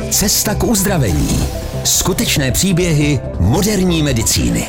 Cesta k uzdravení. Skutečné příběhy moderní medicíny.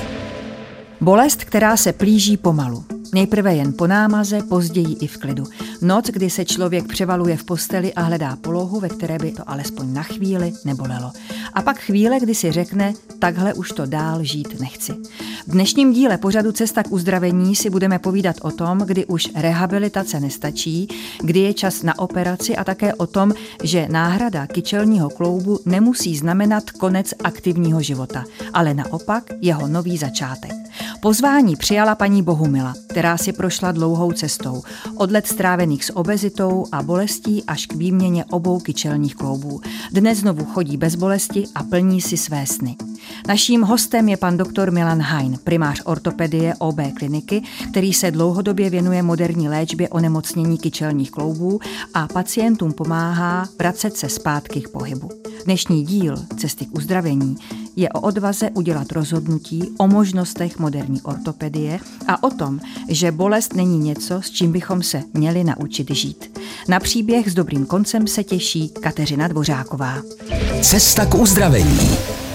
Bolest, která se plíží pomalu. Nejprve jen po námaze, později i v klidu. Noc, kdy se člověk převaluje v posteli a hledá polohu, ve které by to alespoň na chvíli nebolelo. A pak chvíle, kdy si řekne, takhle už to dál žít nechci. V dnešním díle pořadu Cesta k uzdravení si budeme povídat o tom, kdy už rehabilitace nestačí, kdy je čas na operaci a také o tom, že náhrada kyčelního kloubu nemusí znamenat konec aktivního života, ale naopak jeho nový začátek. Pozvání přijala paní Bohumila, která si prošla dlouhou cestou, od let strávených s obezitou a bolestí až k výměně obou kyčelních kloubů. Dnes znovu chodí bez bolesti a plní si své sny. Naším hostem je pan doktor Milan Hein, primář ortopedie OB kliniky, který se dlouhodobě věnuje moderní léčbě onemocnění kyčelních kloubů a pacientům pomáhá vracet se zpátky k pohybu. Dnešní díl Cesty k uzdravení je o odvaze udělat rozhodnutí, o možnostech moderní ortopedie a o tom, že bolest není něco, s čím bychom se měli naučit žít. Na příběh s dobrým koncem se těší Kateřina Dvořáková. Cesta k uzdravení.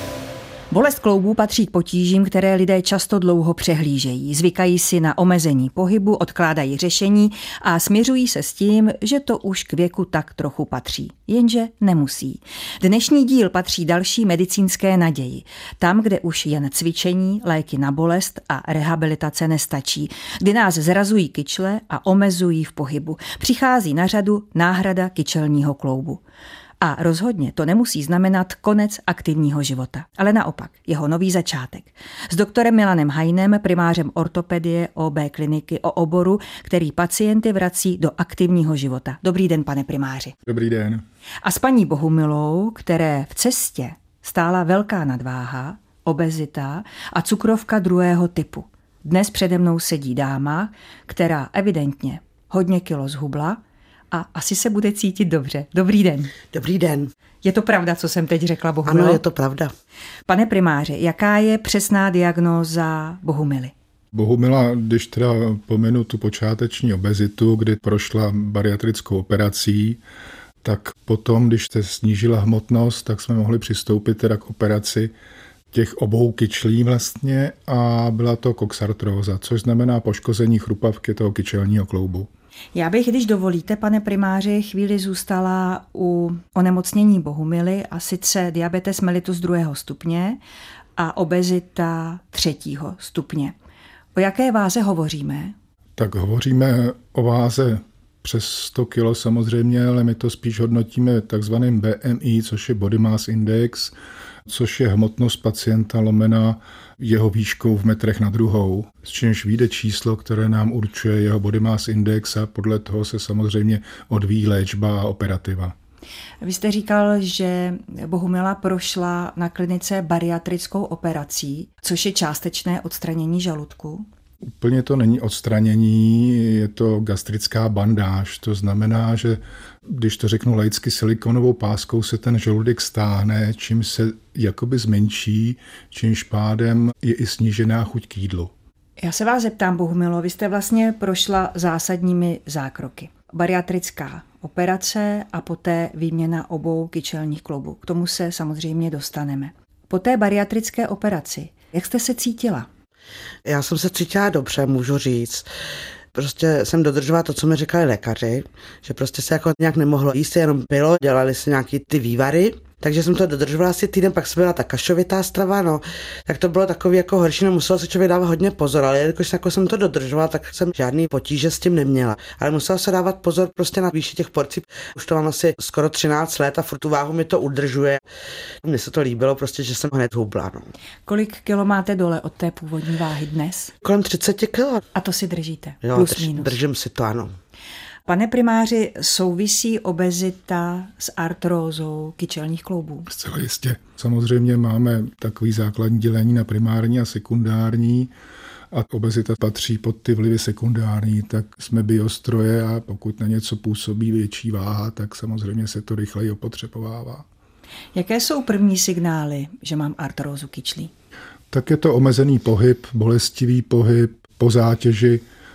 Bolest kloubů patří k potížím, které lidé často dlouho přehlížejí. Zvykají si na omezení pohybu, odkládají řešení a směřují se s tím, že to už k věku tak trochu patří. Jenže nemusí. Dnešní díl patří další medicínské naději. Tam, kde už jen cvičení, léky na bolest a rehabilitace nestačí. Kdy nás zrazují kyčle a omezují v pohybu. Přichází na řadu náhrada kyčelního kloubu. A rozhodně to nemusí znamenat konec aktivního života, ale naopak jeho nový začátek. S doktorem Milanem Heinem, primářem ortopedie OB kliniky o oboru, který pacienty vrací do aktivního života. Dobrý den, pane primáři. Dobrý den. A s paní Bohumilou, které v cestě stála velká nadváha, obezita a cukrovka druhého typu. Dnes přede mnou sedí dáma, která evidentně hodně kilo zhubla, a asi se bude cítit dobře. Dobrý den. Dobrý den. Je to pravda, co jsem teď řekla, Bohumilo? Ano, je to pravda. Pane primáři, jaká je přesná diagnóza Bohumily? Bohumila, když teda pomenu tu počáteční obezitu, kdy prošla bariatrickou operací, tak potom, když se snížila hmotnost, tak jsme mohli přistoupit teda k operaci těch obou kyčlí vlastně a byla to koxartróza, což znamená poškození chrupavky toho kyčelního kloubu. Já bych, když dovolíte, pane primáři, chvíli zůstala u onemocnění Bohumily, a sice diabetes mellitus 2. stupně a obezita 3. stupně. O jaké váze hovoříme? Tak hovoříme o váze přes 100 kg samozřejmě, ale my to spíš hodnotíme takzvaným BMI, což je Body Mass Index, což je hmotnost pacienta lomena jeho výškou v metrech na druhou, s čímž vyjde číslo, které nám určuje jeho Body Mass Index a podle toho se samozřejmě odvíjí léčba a operativa. Vy jste říkal, že Bohumila prošla na klinice bariatrickou operací, což je částečné odstranění žaludku. Úplně to není odstranění, je to gastrická bandáž. To znamená, že když to řeknu laicky, silikonovou páskou se ten žaludek stáhne, čím se jakoby zmenší, čímž pádem je i snížená chuť k jídlu. Já se vás zeptám, Bohumilo, vy jste vlastně prošla zásadními zákroky. Bariatrická operace a poté výměna obou kyčelních kloubů. K tomu se samozřejmě dostaneme. Po té bariatrické operaci, jak jste se cítila? Já jsem se cítila dobře, můžu říct. Prostě jsem dodržovala to, co mi říkali lékaři, že prostě se jako nějak nemohlo jíst, jenom pilo, dělali se nějaký ty vývary, takže jsem to dodržovala asi týden, pak se byla ta kašovitá strava, no, tak to bylo takový jako horší, muselo se člověk dávat hodně pozor, ale jakož jako jsem to dodržovala, tak jsem žádný potíže s tím neměla. Ale musela se dávat pozor prostě na výši těch porcí. Už to mám asi skoro 13 let a furt tu váhu mi to udržuje. Mně se to líbilo prostě, že jsem hned hubla, no. Kolik kilo máte dole od té původní váhy dnes? Kolem 30 kilo. A to si držíte? Jo, plus minus. Držím si to, ano. Pane primáři, souvisí obezita s artrózou kyčelních kloubů? Zcela jistě. Samozřejmě máme takový základní dělení na primární a sekundární a obezita patří pod ty vlivy sekundární, tak jsme biostroje a pokud na něco působí větší váha, tak samozřejmě se to rychleji opotřebovává. Jaké jsou první signály, že mám artrózu kyčlí? Tak je to omezený pohyb, bolestivý pohyb, po zátěži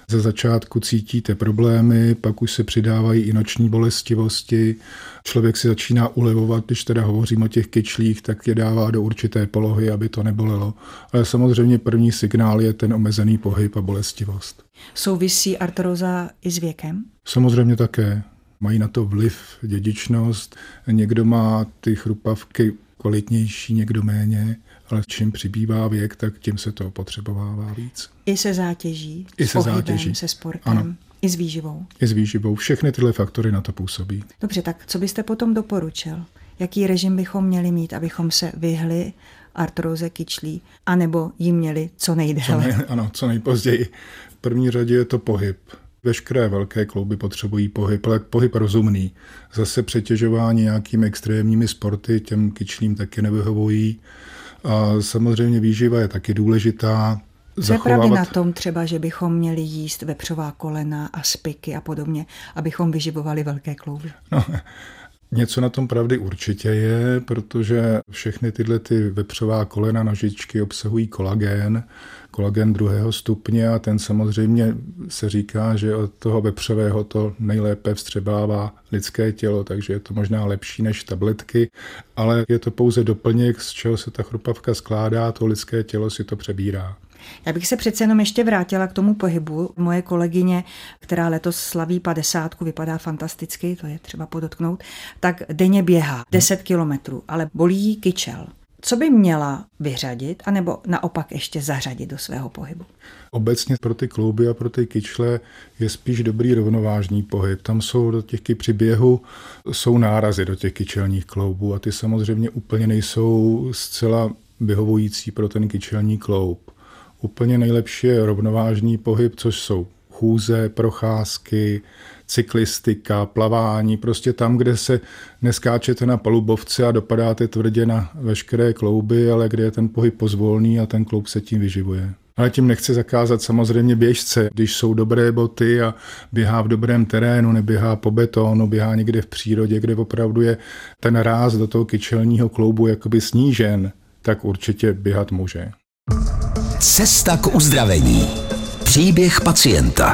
Ze začátku cítíte problémy, pak už se přidávají i noční bolestivosti. Člověk si začíná ulevovat, když teda hovořím o těch kyčlích, tak je dává do určité polohy, aby to nebolelo. Ale samozřejmě první signál je ten omezený pohyb a bolestivost. Souvisí artróza i s věkem? Samozřejmě také. Mají na to vliv dědičnost. Někdo má ty chrupavky kvalitnější, někdo méně, ale čím přibývá věk, tak tím se to opotřebovává víc. I se zátěží, I s se pohybem, zátěží. se sportem, Ano. I s výživou. I s výživou. Všechny tyhle faktory na to působí. Dobře, tak co byste potom doporučil? Jaký režim bychom měli mít, abychom se vyhli artróze kyčlí, anebo ji měli co nejdéle? Co nejpozději. V první řadě je to pohyb. Veškeré velké klouby potřebují pohyb, ale pohyb rozumný. Zase přetěžování nějakými extrémními sporty těm kyčlím taky nevyhovují. A samozřejmě výživa je taky důležitá. Co je pravdy na tom třeba, že bychom měli jíst vepřová kolena a spiky a podobně, abychom vyživovali velké klouby? No, něco na tom pravdy určitě je, protože všechny tyhle ty vepřová kolena, nožičky obsahují kolagén 2. stupně a ten samozřejmě se říká, že od toho vepřového to nejlépe vstřebává lidské tělo, takže je to možná lepší než tabletky, ale je to pouze doplněk, z čeho se ta chrupavka skládá, to lidské tělo si to přebírá. Já bych se přece jenom ještě vrátila k tomu pohybu. Moje kolegyně, která letos slaví 50, vypadá fantasticky, to je třeba podotknout, tak denně běhá 10 kilometrů, ale bolí jí kyčel. Co by měla vyřadit, anebo naopak ještě zařadit do svého pohybu? Obecně pro ty klouby a pro ty kyčle je spíš dobrý rovnovážný pohyb. Tam jsou při běhu jsou nárazy do těch kyčelních kloubů a ty samozřejmě úplně nejsou zcela vyhovující pro ten kyčelní kloub. Úplně nejlepší je rovnovážný pohyb, což jsou chůze, procházky, cyklistika, plavání, prostě tam, kde se neskáčete na palubovce a dopadáte tvrdě na veškeré klouby, ale kde je ten pohyb pozvolný a ten kloub se tím vyživuje. Ale tím nechci zakázat samozřejmě běžce, když jsou dobré boty a běhá v dobrém terénu, neběhá po betonu, běhá někde v přírodě, kde opravdu je ten ráz do toho kyčelního kloubu jakoby snížen, tak určitě běhat může. Cesta k uzdravení. Příběh pacienta.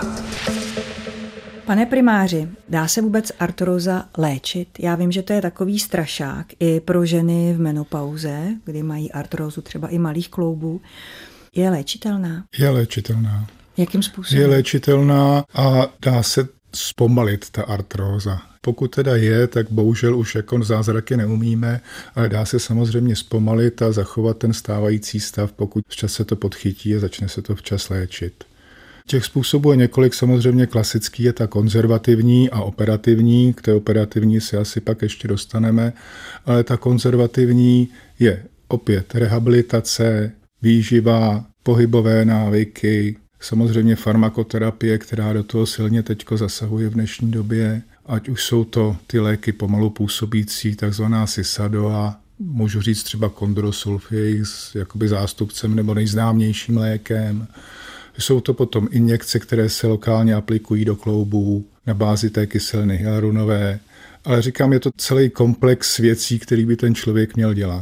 Pane primáři, dá se vůbec artróza léčit? Já vím, že to je takový strašák i pro ženy v menopauze, kdy mají artrózu třeba i malých kloubů. Je léčitelná? Je léčitelná. Jakým způsobem? Je léčitelná a dá se zpomalit ta artróza. Pokud teda je, tak bohužel už jako zázraky neumíme, ale dá se samozřejmě zpomalit a zachovat ten stávající stav, pokud včas se to podchytí a začne se to včas léčit. Těch způsobů je několik, samozřejmě klasický je ta konzervativní a operativní, k té operativní se asi pak ještě dostaneme, ale ta konzervativní je opět rehabilitace, výživa, pohybové návyky, samozřejmě farmakoterapie, která do toho silně teďko zasahuje v dnešní době, ať už jsou to ty léky pomalu působící, takzvaná Cisadoa, můžu říct třeba Chondrosulf je jejich jakoby zástupcem nebo nejznámějším lékem. Jsou to potom injekce, které se lokálně aplikují do kloubů na bázi té kyseliny hyaluronové, ale říkám, je to celý komplex věcí, který by ten člověk měl dělat.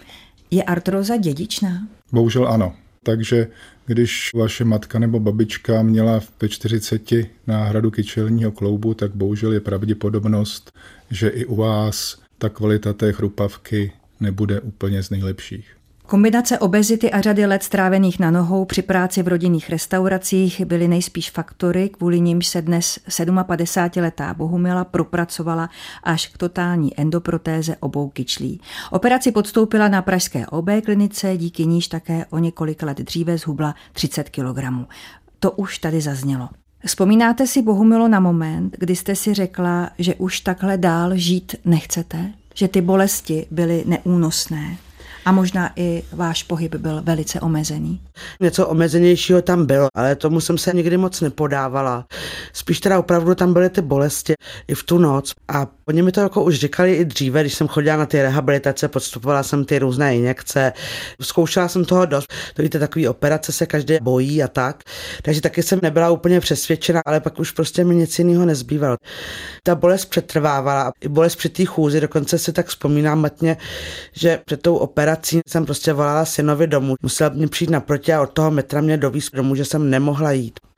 Je artróza dědičná? Bohužel ano. Takže když vaše matka nebo babička měla ve 40 náhradu kyčelního kloubu, tak bohužel je pravděpodobnost, že i u vás ta kvalita té chrupavky nebude úplně z nejlepších. Kombinace obezity a řady let strávených na nohou při práci v rodinných restauracích byly nejspíš faktory, kvůli nimž se dnes 57letá Bohumila propracovala až k totální endoprotéze obou kyčlí. Operaci podstoupila na pražské OB klinice, díky níž také o několik let dříve zhubla 30 kg. To už tady zaznělo. Vzpomínáte si, Bohumilo, na moment, kdy jste si řekla, že už takhle dál žít nechcete? Že ty bolesti byly neúnosné? A možná i váš pohyb byl velice omezený. Něco omezenějšího tam bylo, ale tomu jsem se nikdy moc nepodávala. Spíš teda opravdu tam byly ty bolesti i v tu noc. A oni mi to jako už říkali i dříve, když jsem chodila na ty rehabilitace, podstupovala jsem ty různé injekce, zkoušela jsem toho dost. To víte, takový operace se každý bojí a tak. Takže taky jsem nebyla úplně přesvědčena, ale pak už prostě mi nic jiného nezbývalo. Ta bolest přetrvávala, i bolest při té chůzi, dokonce si tak vzpomínám matně, že před tou operací jsem prostě volala synovi domů. Musel mě přijít naproti a od toho metra mě dovízt domů, že jsem nemohla jít.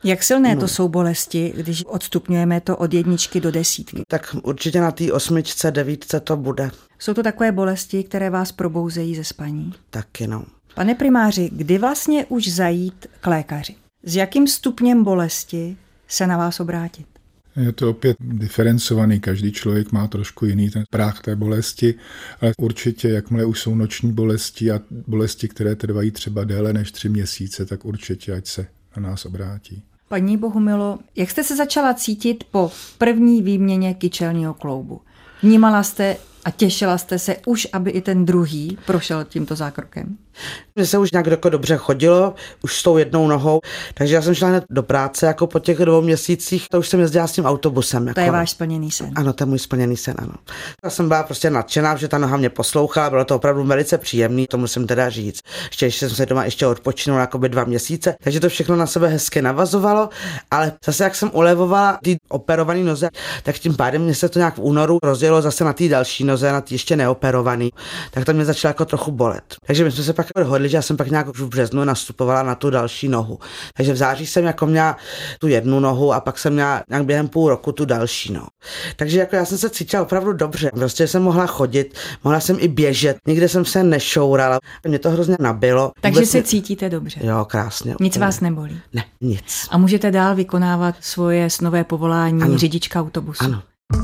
Jak silné to jsou bolesti, když odstupňujeme to od 1 do 10? Tak určitě na té 8, 9 to bude. Jsou to takové bolesti, které vás probouzejí ze spaní? Taky no. Pane primáři, kdy vlastně už zajít k lékaři? S jakým stupněm bolesti se na vás obrátit? Je to opět diferencovaný, každý člověk má trošku jiný ten práh té bolesti, ale určitě, jakmile už jsou noční bolesti a bolesti, které trvají třeba déle než 3 měsíce, tak určitě ať se na nás obrátí. Paní Bohumilo, jak jste se začala cítit po první výměně kyčelního kloubu? Vnímala jste a těšila jste se už, aby i ten druhý prošel tímto zákrokem? Mně se už nějak dobře chodilo, už s tou jednou nohou, takže já jsem šla hned do práce, jako po těch 2 měsících, to už jsem jezdila s tím autobusem. To je váš splněný sen. Ano, to je můj splněný sen, ano. Já jsem byla prostě nadšená, že ta noha mě poslouchala, bylo to opravdu velice příjemný, to musím teda říct. Ještě jsem se doma odpočinula jakoby 2 měsíce, takže to všechno na sebe hezky navazovalo, ale zase jak jsem ulevovala ty operované noze, tak tím pádem mě se to nějak v únoru rozdělilo zase na té další noze, na ty ještě neoperovaný, tak to mě začalo jako trochu bolet. Takže my jsme se pak dohodli, že já jsem pak nějak už v březnu nastupovala na tu další nohu. Takže v září jsem jako měla tu jednu nohu a pak jsem měla nějak během půl roku tu další nohu. Takže jako já jsem se cítila opravdu dobře. Prostě jsem mohla chodit, mohla jsem i běžet, nikde jsem se nešourala. Mě to hrozně nabilo. Takže se cítíte dobře. Jo, krásně. Nic vás nebolí? Ne, nic. A můžete dál vykonávat svoje snové povolání, ano. Řidička autobusu? Ano.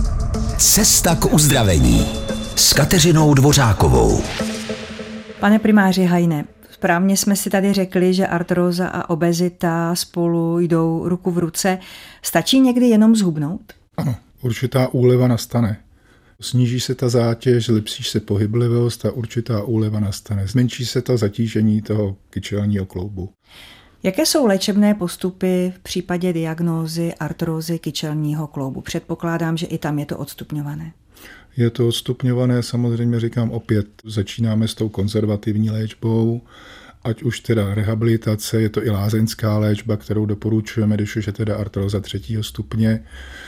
Cesta k uzdravení s Kateřinou Dvořákovou. Pane primáři Hajne, správně jsme si tady řekli, že artróza a obezita spolu jdou ruku v ruce. Stačí někdy jenom zhubnout? Ano, určitá úleva nastane. Sníží se ta zátěž, zlepší se pohyblivost a určitá úleva nastane. Zmenší se to zatížení toho kyčelního kloubu. Jaké jsou léčebné postupy v případě diagnózy artrózy kyčelního kloubu? Předpokládám, že i tam je to odstupňované. Je to odstupňované, samozřejmě říkám opět, začínáme s tou konzervativní léčbou, ať už teda rehabilitace, je to i lázeňská léčba, kterou doporučujeme, když už je teda artróza 3. stupně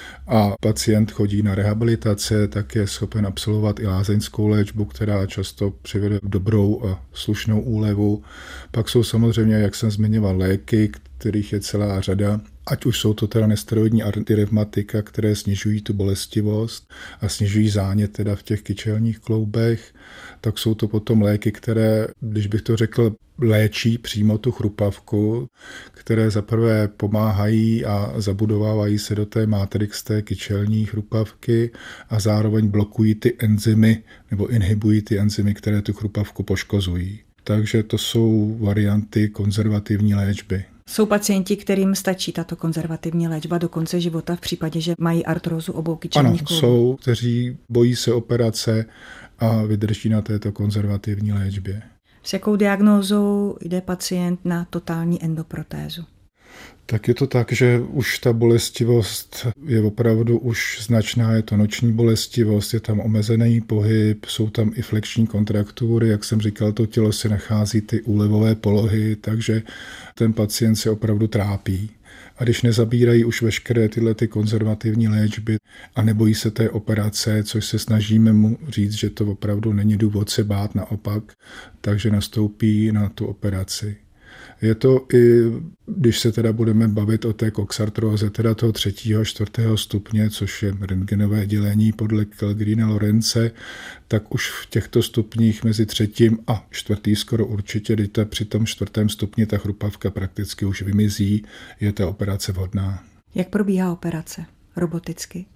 a pacient chodí na rehabilitace, tak je schopen absolvovat i lázeňskou léčbu, která často přivede dobrou a slušnou úlevu. Pak jsou samozřejmě, jak jsem zmiňoval, léky, kterých je celá řada, ať už jsou to teda nesteroidní antirevmatika, které snižují tu bolestivost a snižují zánět teda v těch kyčelních kloubech, tak jsou to potom léky, které, když bych to řekl, léčí přímo tu chrupavku, které zaprvé pomáhají a zabudovávají se do té matrix té kyčelní chrupavky a zároveň blokují ty enzymy nebo inhibují ty enzymy, které tu chrupavku poškozují. Takže to jsou varianty konzervativní léčby. Jsou pacienti, kterým stačí tato konzervativní léčba do konce života v případě, že mají artrózu obou kyčelních kloubů? Ano, jsou, kteří bojí se operace a vydrží na této konzervativní léčbě. S jakou diagnózou jde pacient na totální endoprotézu? Tak je to tak, že už ta bolestivost je opravdu už značná, je to noční bolestivost, je tam omezený pohyb, jsou tam i flexní kontraktury, jak jsem říkal, to tělo si nachází ty úlevové polohy, takže ten pacient se opravdu trápí. A když nezabírají už veškeré tyhle ty konzervativní léčby a nebojí se té operace, což se snažíme mu říct, že to opravdu není důvod se bát, naopak, takže nastoupí na tu operaci. Je to i, když se teda budeme bavit o té koxartróze, teda toho 3. a 4. stupně, což je rentgenové dělení podle Kellgrena Lorence, tak už v těchto stupních mezi 3. a 4. skoro určitě, když při tom 4. stupni ta chrupavka prakticky už vymizí, je ta operace vhodná. Jak probíhá operace? Roboticky?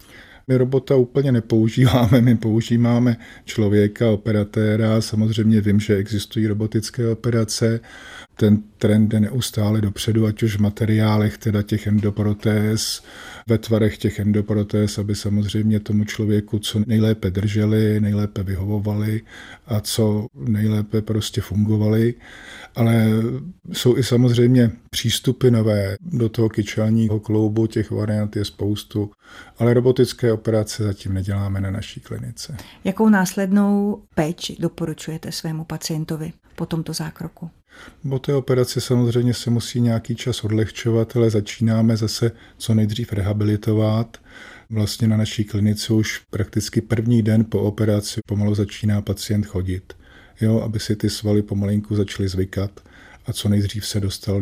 My robota úplně nepoužíváme, my používáme člověka, operatéra, samozřejmě vím, že existují robotické operace, ten trend jde neustále dopředu, ať už v materiálech teda těch endoprotéz, ve tvarech těch endoprotéz, aby samozřejmě tomu člověku co nejlépe drželi, nejlépe vyhovovali a co nejlépe prostě fungovali. Ale jsou i samozřejmě přístupy nové do toho kyčelního kloubu, těch variant je spoustu, ale robotické operace zatím neděláme na naší klinice. Jakou následnou péči doporučujete svému pacientovi po tomto zákroku? Po té operaci samozřejmě se musí nějaký čas odlehčovat, ale začínáme zase co nejdřív rehabilitovat. Vlastně na naší klinice už prakticky první den po operaci pomalu začíná pacient chodit, aby si ty svaly pomalinku začaly zvykat a co nejdřív se dostal do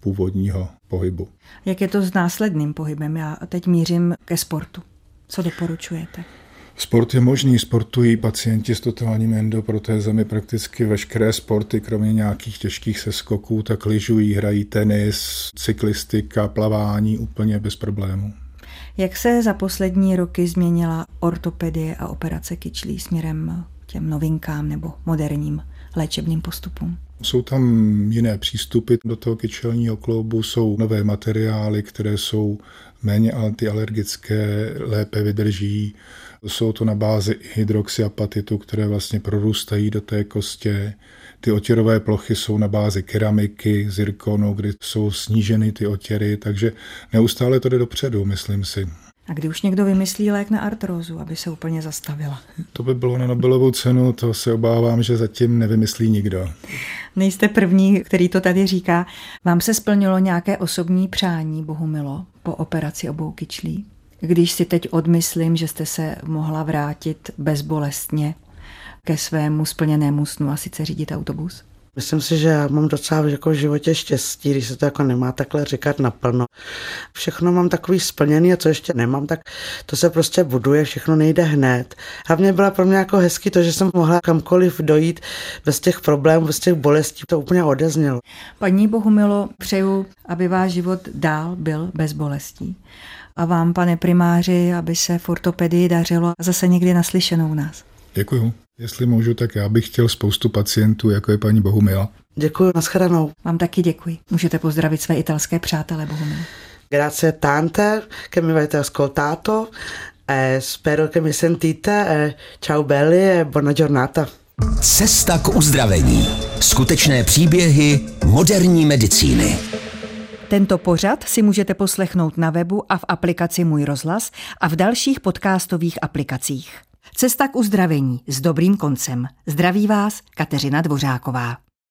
původního pohybu. Jak je to s následným pohybem? Já teď mířím ke sportu. Co doporučujete? Sport je možný, sportují pacienti s totálními endoprotézami prakticky veškeré sporty, kromě nějakých těžkých seskoků, tak lyžují, hrají tenis, cyklistika, plavání úplně bez problémů. Jak se za poslední roky změnila ortopedie a operace kyčlí směrem k těm novinkám nebo moderním léčebným postupům? Jsou tam jiné přístupy do toho kyčelního kloubu, jsou nové materiály, které jsou méně antialergické, lépe vydrží. Jsou to na bázi hydroxyapatitu, které vlastně prorůstají do té kostě. Ty otěrové plochy jsou na bázi keramiky, zirkonu, kdy jsou sníženy ty otěry, takže neustále to jde dopředu, myslím si. A kdy už někdo vymyslí lék na artrózu, aby se úplně zastavila? To by bylo na Nobelovu cenu, to se obávám, že zatím nevymyslí nikdo. Nejste první, který to tady říká. Vám se splnilo nějaké osobní přání, Bohumilo, po operaci obou kyčlí? Když si teď odmyslím, že jste se mohla vrátit bezbolestně ke svému splněnému snu a sice řídit autobus? Myslím si, že já mám docela jako v životě štěstí, když se to jako nemá takhle říkat naplno. Všechno mám takový splněný a co ještě nemám, tak to se prostě buduje, všechno nejde hned. Hlavně byla pro mě jako hezký to, že jsem mohla kamkoliv dojít bez těch problémů, bez těch bolestí, to úplně odeznělo. Paní Bohumilo, přeju, aby váš život dál byl bez bolestí. A vám, pane primáři, aby se v ortopedii dařilo zase někdy naslyšenou u nás. Děkuju. Jestli můžu, tak já bych chtěl spoustu pacientů, jako je paní Bohumila. Děkuji, nashledanou. Vám taky děkuji. Můžete pozdravit své italské přátele, Bohumilo. Grazie tante, che mi avete ascoltato. Spero che mi sentite. Ciao belli e buona giornata. Cesta k uzdravení. Skutečné příběhy moderní medicíny. Tento pořad si můžete poslechnout na webu a v aplikaci Můj rozhlas a v dalších podcastových aplikacích. Cesta k uzdravení s dobrým koncem. Zdraví vás Kateřina Dvořáková.